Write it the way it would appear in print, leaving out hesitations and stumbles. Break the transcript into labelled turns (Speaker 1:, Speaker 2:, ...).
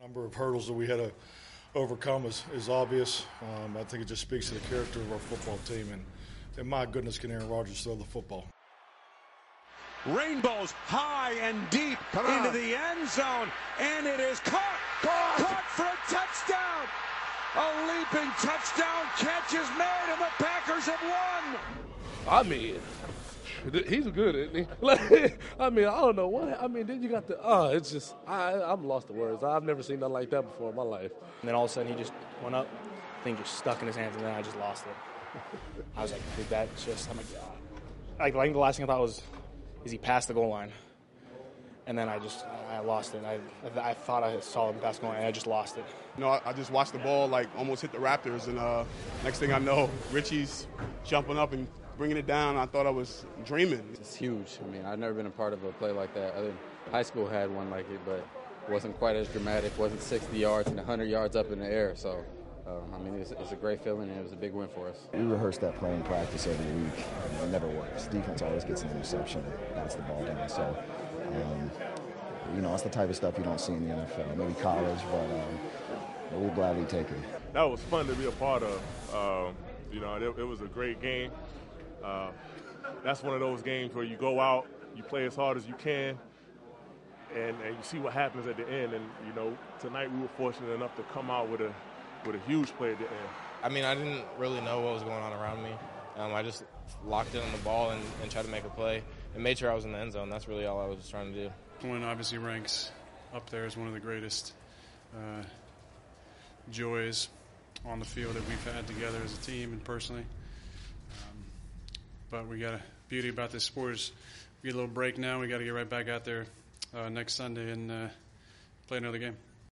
Speaker 1: Number of hurdles that we had to overcome is obvious. I think it just speaks to the character of our football team, and my goodness, can Aaron Rodgers throw the football.
Speaker 2: Rainbows high and deep into the end zone, and it is caught for a touchdown. A leaping touchdown catch is made, and the Packers have won.
Speaker 3: I mean, he's good, isn't he? I mean, I don't know what. I mean, then you got it's just, I'm lost for words. I've never seen nothing like that before in my life.
Speaker 4: And then all of a sudden he just went up, thing just stuck in his hands, and then I just lost it. I was like, dude, that's just, I'm like, the last thing I thought was, is he passed the goal line? And then I lost it. I thought I saw him pass the goal line, and I just lost it.
Speaker 5: You know, I just watched the ball like almost hit the Raptors, and next thing I know, Richie's jumping up and bringing it down. I thought I was dreaming.
Speaker 6: It's huge. I mean, I've never been a part of a play like that. High school had one like it, but it wasn't quite as dramatic. It wasn't 60 yards and 100 yards up in the air. So, I mean, it's a great feeling, and it was a big win for us.
Speaker 7: We rehearse that play in practice every week. It never works. Defense always gets an interception, bats the ball down. So, you know, it's the type of stuff you don't see in the NFL. Maybe college, but we'll gladly take it.
Speaker 8: That was fun to be a part of. You know, it was a great game. That's one of those games where you go out, you play as hard as you can, and you see what happens at the end. And, you know, tonight we were fortunate enough to come out with a huge play at the end.
Speaker 9: I mean, I didn't really know what was going on around me. I just locked in on the ball and tried to make a play and made sure I was in the end zone. That's really all I was trying to do.
Speaker 10: One obviously ranks up there as one of the greatest joys on the field that we've had together as a team and personally. But we got a beauty about this sport is we get a little break now. We got to get right back out there next Sunday and play another game.